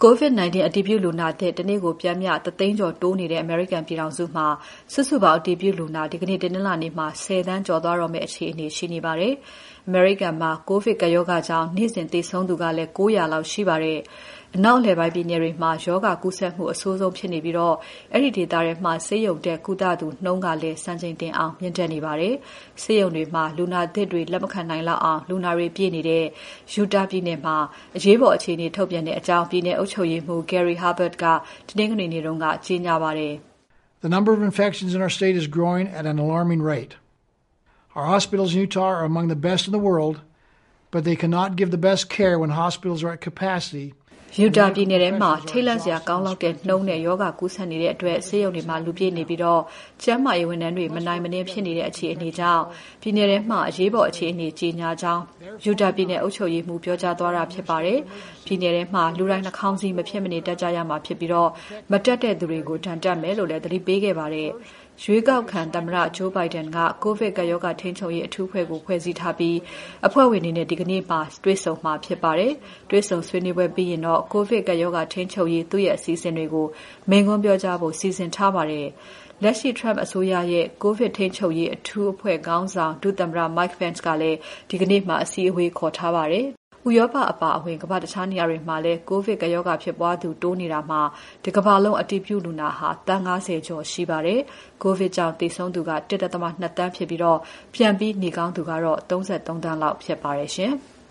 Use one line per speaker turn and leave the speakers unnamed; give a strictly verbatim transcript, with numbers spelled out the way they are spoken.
COVID nineteen အတည်ပြုလူနာသစ်တနေ့ကိုပျမ်းမျှတစ်သိန်းကျော်တိုးနေတဲ့ American ပြည်ထောင်စုမှာစုစုပေါင်းအတည်ပြုလူနာဒီကနေ့တနင်္လာနေ့မှာဆယ်သန်းကျော်သွားတော့မယ့်အခြေအနေရှိနေပါတယ်။ American မှာ COVID ကပ်ရောဂါကြောင့်နေ့စဉ်သေဆုံးသူကလည်း၉၀၀လောက်ရှိပါတယ်။အနောက်အလယ်ပိုင်းပြည်နယ်တွေမှာရောဂါကူးစက်မှုအဆိုးဆုံးဖြစ်နေပြီးတော့အဲ့ဒီဒေသတွေမှာဆေးရုံတက်ကုသသူနှုန်းကလည်းစံချိန်တင်အောင်မြင့်တက်နေပါတယ်။ဆေးရုံတွေမှာလူနာသစ်တွေလက်မခံနိုင်လောက်အောင်လူနာတွေပြည့်နေတဲ့ Utah ပြည်နယ်မှာအရေးပေါ်အခြေအနေထုတ်ပြန်တဲ့အကြောင်းပြည်နယ်အုပ်ချုပ်ရေးမှူး Gary Hubbard ကတနင်္ဂနွေနေ့တုန်းကကြေညာပါတယ်။
The number of infections in our state is growing at an alarming rate. Our hospitals in Utah are among the best in the world, but they cannot give the best care when hospitals are at capacity.
Utah ပြည်နယ်ထဲမှာထိတ်လန့်စရာကောင်းလောက်တဲ့နှုန်းနဲ့ယောဂကူးစက်နေတဲ့အတွက်ဆေးရုံတွေမှာလူပြည့်နေပြီးတော့ကျန်းမာရေးဝန်ထမ်းတွေမနိုင်မနှင်းဖြစ်နေတဲ့အခြေအနေကြောင့်ပြည်နယ်ထဲမှာအရေးပေါ်အခြေအနေကြီးညာကြောင်း Utah ပြည်နယ်အုပ်ချုပ်ရေးမှူးပြောကြားသွားတာဖြစ်ပါတယ်။ပြည်နယ်ထဲမှာလူတိုင်းနှာခေါင်းစည်းမဖြစ်မနေတက်ကြရမှာဖြစ်ပြီးတော့မတက်တဲ့သူတွေကိုဒဏ်တက်မယ်လို့လည်းသတိပေးခဲ့ပါတယ်။ရွေးကောက်ခံသမ္မတ Joe Biden က COVID ကပ်ရောဂါထိန်းချုပ်ရေးအထူးအဖွဲ့ကိုဖွဲ့စည်းထားပြီးအဖွဲ့ဝင်တွေနဲ့ဒီကနေ့မှာတွေ့ဆုံမှာဖြစ်ပါတယ်။တွေ့ဆုံဆွေးနွေးပွဲပြီးရင်တော့ COVID ကပ်ရောဂါထိန်းချုပ်ရေးသူ့ရဲ့အစီအစဉ်တွေကိုမိန့်ခွန်းပြောကြားဖို့စီစဉ်ထားပါတယ်။လက်ရှိ Trump အစိုးရရဲ့ COVID ထိန်းချုပ်ရေးအထူးအဖွဲ့ခေါင်းဆောင်ဒုသမ္မတ Mike Pence ကလည်းဒီကနေ့မှာအစည်းအဝေးခေါ်ထားပါတယ်။ဥရောပအပါအဝင်ကမ္ဘာတခြားနေရာတွေမှာလည်း COVID ကပ်ရောဂါဖြစ်ပွားသူတိုးနေတာမှာဒီကမ္ဘာလုံးအတည်ပြုလူနာဟာသန်း၅၀ကျော်ရှိပါတယ်။ COVID ကြောင့်သေဆုံးသူက ၁.၂ သန်းဖြစ်ပြီးတော့ပြန်ပြီးနေကောင်းသူကတော့၃၃သန်းလောက်ဖြစ်ပါတယ်ရှင်။